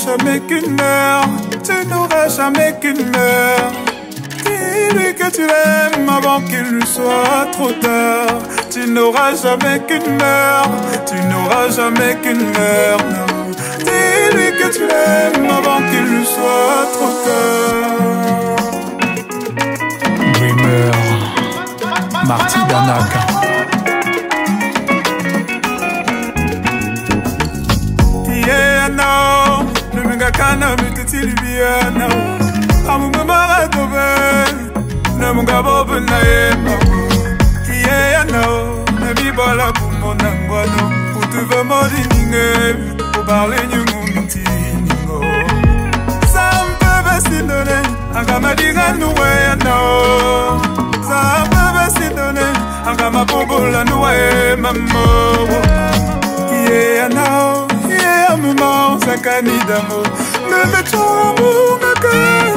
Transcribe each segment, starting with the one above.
jamais qu'une heure, tu n'auras jamais qu'une heure. Dis-lui que tu l'aimes avant qu'il lui soit trop tard. Tu n'auras jamais qu'une heure, tu n'auras jamais qu'une heure. Non. Dis-lui que tu l'aimes avant qu'il lui soit trop tard. Dreamer, Marty Danaka. Yeah, no, le mega kana mititilibiana. Amume maratobe, ne munga bobu na ema. Yeah, no, ne bibala kumona ngwano. Utu ve modi ninge, pour parler du munti ningo. Sampe besindone, angama diga nuwe no. Sampe besindone, angama pogola nuwe mammo. Yeah, no. Maman, ça canne d'amour. Ne me trouve que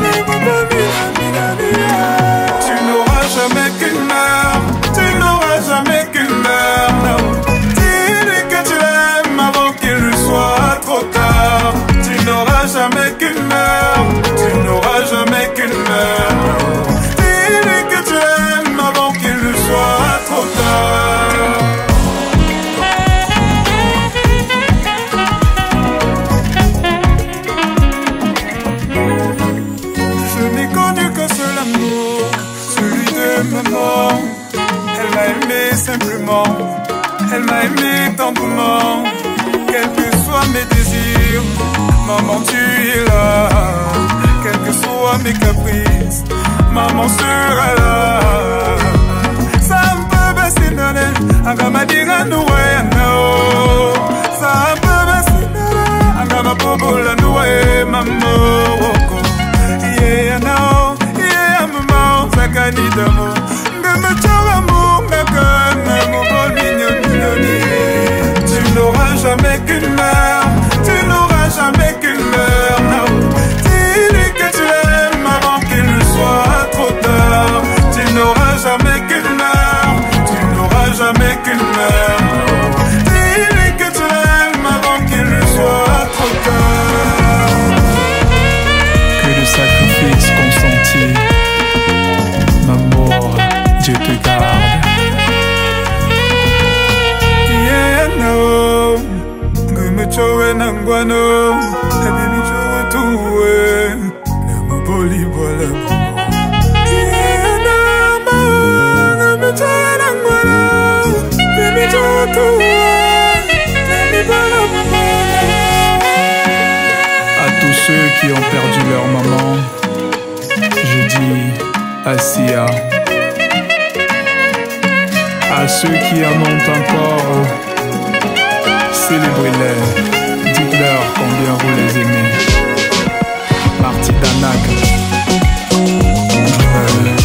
tu n'auras jamais qu'une heure, tu n'auras jamais qu'une heure. Non. Dis-lui que tu l'aimes avant qu'il lui soit trop tard. Tu n'auras jamais qu'une heure, tu n'auras jamais qu'une heure. Non. Dis-lui que tu l'aimes avant qu'il lui soit trop tard. Maman, elle m'a aimé simplement, elle m'a aimé tendrement, quels que soient mes désirs, maman tu es là, quels que soient mes caprices, maman sera là. Ça me peut baisser donner, angama diga noué no. Ça me peut baisser donner, angama pogola noué maman. Yeah no, yeah maman, ça canne d'amour. Tu n'auras jamais qu'une heure, tu n'auras jamais qu'une heure. Non. Dis-lui que tu l'aimes avant qu'il lui soit trop tard. Tu n'auras jamais qu'une heure, tu n'auras jamais qu'une heure. Non. Dis-lui que tu l'aimes avant qu'il lui soit trop tard. Que le sacrifice consenti, maman, Dieu te garde. Chowe nangwano, baby chowe tuwe, ne mo boli bola mo. Yeah, me chowe nangwano, baby chowe tuwe, baby bola mo. À tous ceux qui ont perdu leur maman, je dis Assia. À ceux qui en ont encore, célébrez-les, dites-leur combien vous les aimez. Marty Danaka.